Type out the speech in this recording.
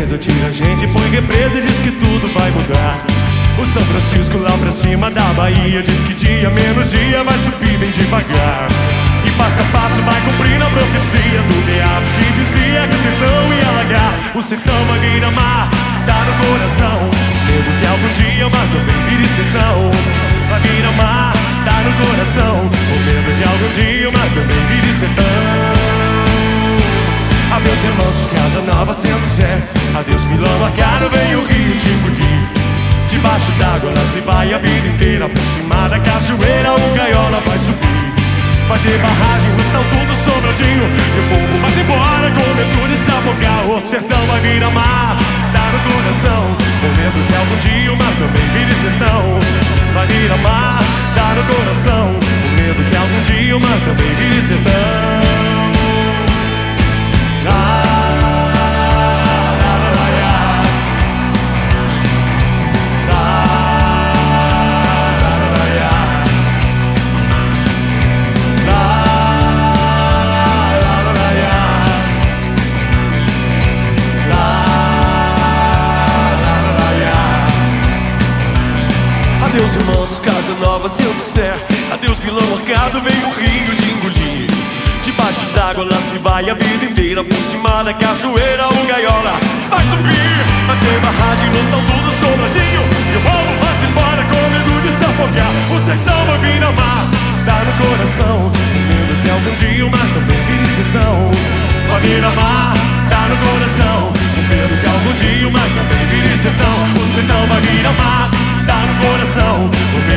represa, tira a gente, põe represa e diz que tudo vai mudar. O São Francisco lá pra cima da Bahia diz que dia menos dia vai subir bem devagar. E passo a passo vai cumprindo a profecia do beato que dizia que o sertão ia alagar. O sertão vai virar mar, tá no coração, medo que algum dia o mar também vire sertão. Vai virar mar, tá no coração, o medo que algum dia o mar também vire sertão. Adeus irmãos, casa nova sendo Sé. Adeus Milão Marcado, vem o rio de engolir. Debaixo d'água lá se vai a vida inteira. Por cima da cachoeira o gaiola vai subir. Vai ter barragem no Salto do Sobradinho e o povo vai se embora com medo de se afogar. O sertão vai virar mar, tá no coração, com medo que algum dia o mar também vire sertão. Vai virar mar, tá no coração, com medo que algum dia o mar também vire sertão. Adeus irmãos, casa nova sendo Sé. Adeus Milão Marcado, vem o rio de engolir. Debaixo d'água lá se vai a vida inteira. Por cima da cachoeira o gaiola vai subir. Vai ter barragem no Salto do Sobradinho e o povo vai se embora com medo de se afogar. O sertão vai virar mar, tá no coração, medo que algum dia o mar também vire sertão. Vai virar mar, tá no coração, com medo que algum dia o mar também vire sertão. O sertão vai virar mar, tá no coração,